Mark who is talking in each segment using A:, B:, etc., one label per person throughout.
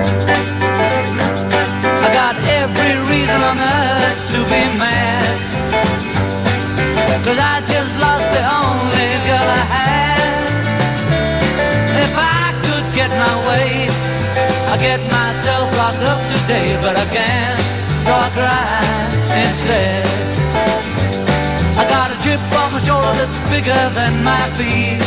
A: I got every reason on earth to be mad, 'cause I just lost the only girl I had. If I could get my way, I'd get myself locked up today, but I can't, so I cry instead. I got a chip on my shoulder that's bigger than my feet.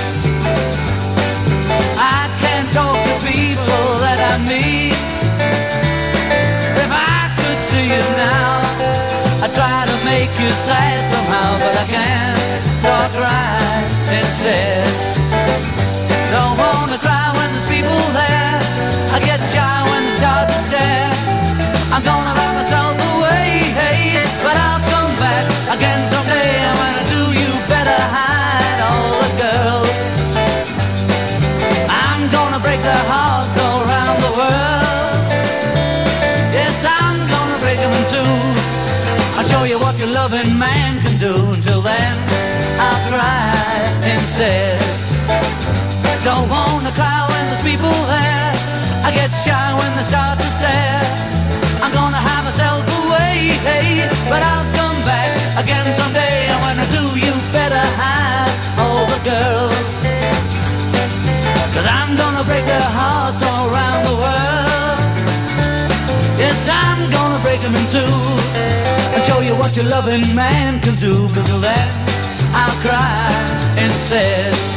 A: I can't talk to people that I meet. If I could see you now, I try to make you sad somehow, but I can't, so I cry instead. Don't wanna cry when there's people there, I get shy when they start to stare. I'm gonna lock myself away, hey, but I'll come back again someday. And when I do, you better hide all the girls. I'm gonna break their hearts all around the world. Yes, I'm gonna break them in two. I'll show you what your loving man can do. Until then, I'll cry instead. Don't wanna cry when there's people there, I get shy when they start to stare. I'm gonna hide myself away, hey, but I'll come back again someday. And when I do, you better hide all the girls, 'cause I'm gonna break their hearts all around the world. Yes, I'm gonna break them in two and show you what your loving man can do. But till then, I'll cry instead.